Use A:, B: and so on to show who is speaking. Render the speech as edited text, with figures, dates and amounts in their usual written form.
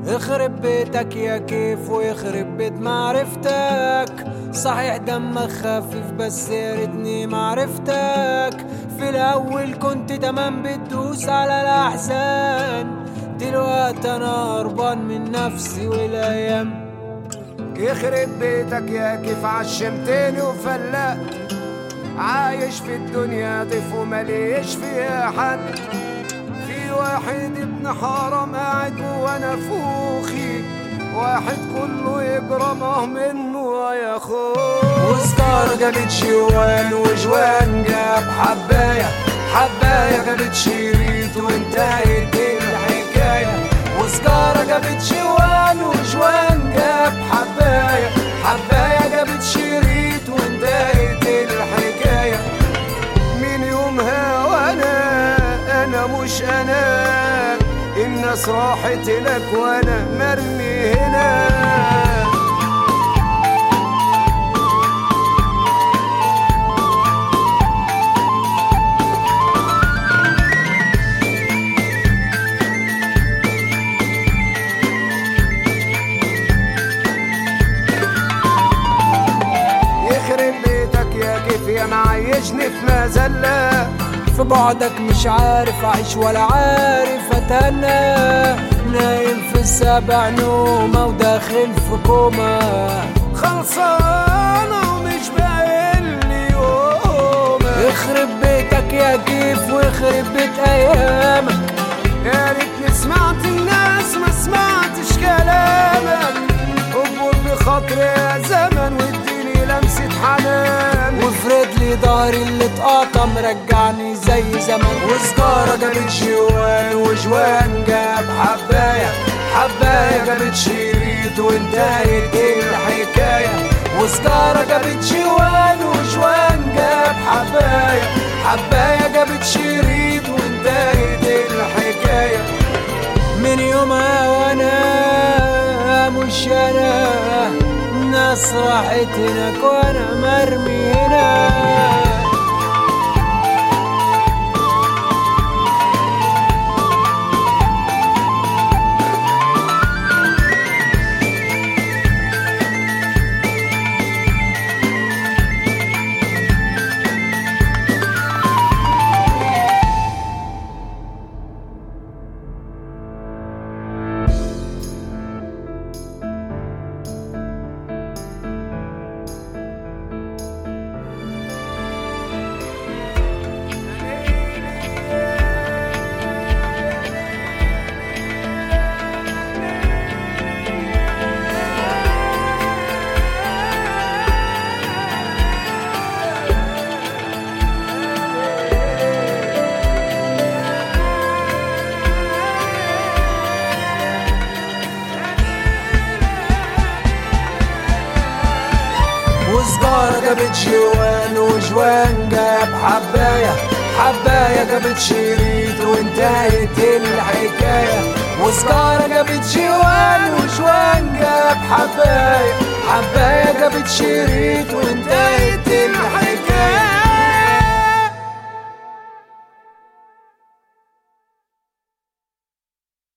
A: يخرب بيتك يا كيف ويخرب بيت معرفتك. صحيح دمك خفيف بس يا ريتني معرفتك. في الاول كنت تمام بتدوس على الاحزان، دلوقتي انا هربان من نفسي والايام.
B: يخرب بيتك يا كيف عشمتني وفلقت، عايش في الدنيا ضيف ومليش فيها حد. في واحد ابن حرام قاعد جوا نفوخي، واحد كله يجرمه منه يا اخوه.
A: وسكار جابت شوان وجوان جاب حبايه، حبايه جابت شريط وانتهت الحكايه. وسكارة جابت شوان وجوان جاب حبايه، حبايه جابت شريط وانتهت الحكايه.
B: من يومها وانا مش انا، الناس راحت لك وانا مرمي هنا. يخرب بيتك يا كيف يا معيشني في مذلة.
A: في بعدك مش عارف أعيش ولا عارف أتهنى، نايم في السبع نومة وداخل في كوما.
B: خلصانة ومش باقيلي يومك.
A: يخرب بيتك يا كيف ويخرب بيت أيامك.
B: يا ريتني سمعت الناس ما سمعتش كلامك. اكبر بخاطري يا زمن واديني لمسة حنان،
A: وافرد لي ظهري اللي اتقطع مرجعني زي زمان.
B: وسكارة جابت شوان وجوان جاب حباية، حباية جابت شريط وانتهت الحكاية.
A: وسكارة جابت شوان وجوان جاب حباية، حباية جابت شريط وانتهت الحكاية. من يومها وانا مش انا، الناس راحت هناك وانا مرمي هنا. وسكارة جابت شوان وجوان جاب حباية، حباية جابت شريط وانتهت الحكاية. وسكارة جابت شوان وجوان جاب حباية، حباية جابت شريط وانتهت الحكاية.